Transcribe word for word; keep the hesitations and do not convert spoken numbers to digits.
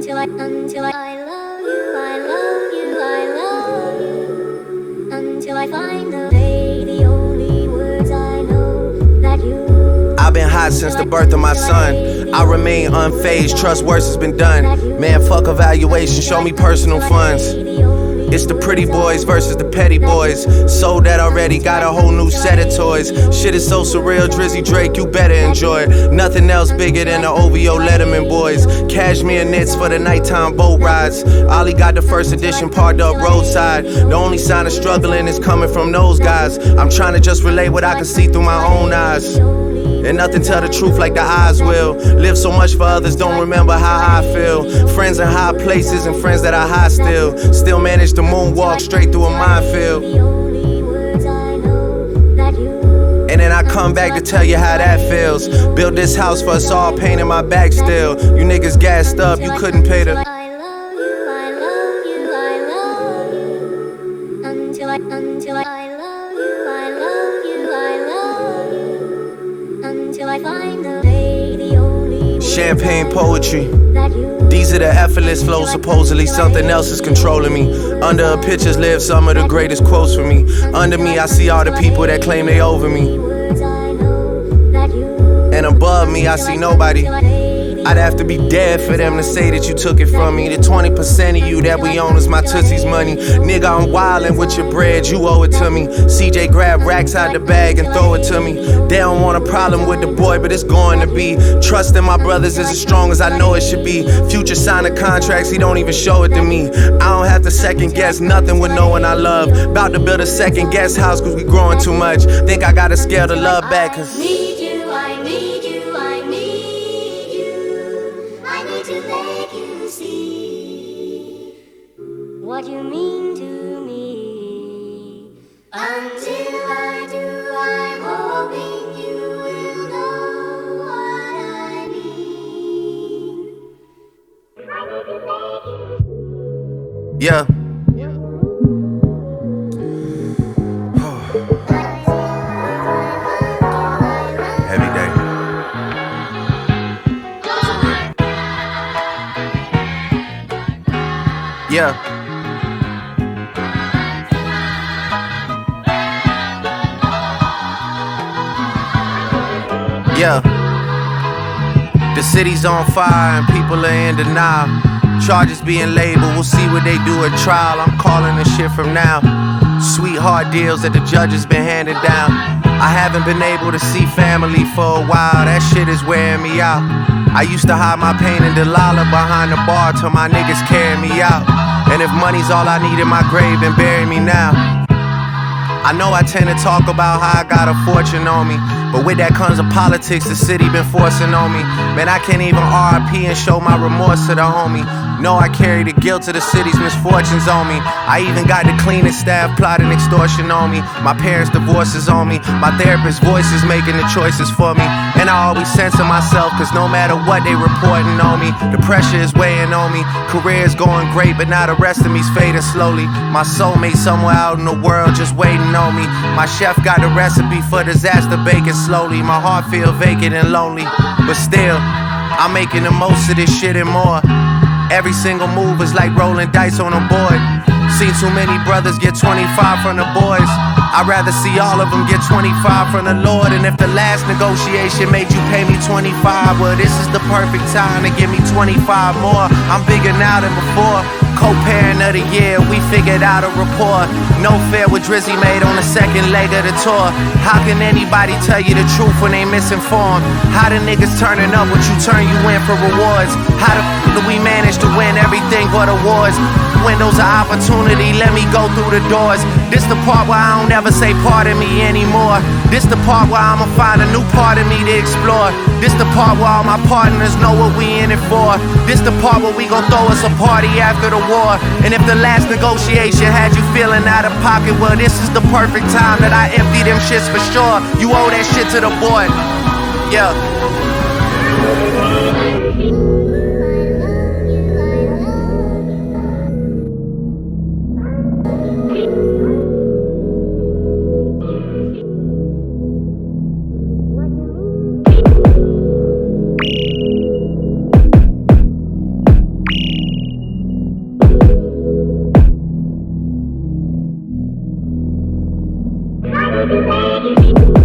until I, until I, I love you, I love you, I love you, until I find the day, the only words I know that you. I've been hot since the birth of my son. I remain unfazed, trust worse has been done. Man, fuck evaluation, show me personal funds. It's the pretty boys versus the petty boys. Sold that already, got a whole new set of toys. Shit is so surreal, Drizzy Drake, you better enjoy it. Nothing else bigger than the O V O Letterman boys. Cashmere knits for the nighttime boat rides. Ollie got the first edition parked up roadside. The only sign of struggling is coming from those guys. I'm trying to just relay what I can see through my own eyes. And nothing tell the truth like the eyes will. Live so much for others, don't remember how I feel. Friends in high places and friends that I high still. Still manage to moonwalk straight through a minefield. And then I come back to tell you how that feels. Build this house for us all, pain in my back still. You niggas gassed up, you couldn't pay the. I love you, I love you, I love you, until I, until I, I love you, I love you, I love you, until I find the day, the only Champagne poetry. that you. These are the effortless flows, supposedly something else is controlling me. Under a pictures live some of the greatest quotes for me. Under me I see all the people that claim they over me. And above me I see nobody. I'd have to be dead for them to say that you took it from me. The twenty percent of you that we own is my Tootsie's money. Nigga, I'm wildin' with your bread, you owe it to me. C J grab racks out the bag and throw it to me. They don't want a problem with the boy, but it's going to be. Trust in my brothers is as strong as I know it should be. Future signing contracts, he don't even show it to me. I don't have to second guess nothing with no one I love. About to build a second guest house cause we growing too much. Think I gotta scale the love back cause I need you, I need you, I need you. I need to make you see what you mean to me. Until I do, I'm hoping you will know what I mean. I need to make you. yeah. Heavy day. Yeah. Yeah. The city's on fire and people are in denial. Charges being labeled, we'll see what they do at trial. I'm calling this shit from now. Sweetheart deals that the judges been handing down. I haven't been able to see family for a while. That shit is wearing me out. I used to hide my pain in Delilah behind the bar till my niggas carry me out. And if money's all I need in my grave, then bury me now. I know I tend to talk about how I got a fortune on me, but with that comes the politics the city been forcing on me. Man, I can't even R I P and show my remorse to the homie. No, I carry the guilt of the city's misfortunes on me. I even got the cleanest staff plotting extortion on me. My parents' divorces on me. My therapist's voice is making the choices for me. And I always censor myself, cause no matter what they reporting on me, the pressure is weighing on me. Career is going great, but now the rest of me's fading slowly. My soulmate somewhere out in the world just waiting on me. My chef got a recipe for disaster baking slowly. My heart feel vacant and lonely, but still, I'm making the most of this shit and more. Every single move is like rolling dice on a board. Seen too many brothers get twenty-five from the boys. I'd rather see all of them get twenty-five from the Lord. And if the last negotiation made you pay me twenty-five, well, this is the perfect time to give me twenty-five more. I'm bigger now than before. Co-parent of the year, we figured out a rapport. No fair with Drizzy made on the second leg of the tour. How can anybody tell you the truth when they misinformed? How the niggas turning up what you turn you in for rewards? How the f*** do we manage to win everything but awards? Windows of opportunity, let me go through the doors. This the part where I don't ever say pardon me anymore. This the part where I'ma find a new part of me to explore. This the part where all my partners know what we in it for. This the part where we gon' throw us a party after the war. And if the last negotiation had you feeling out of pocket, well, this is the perfect time that I empty them shits for sure. You owe that shit to the boy. Yeah. need you, need you.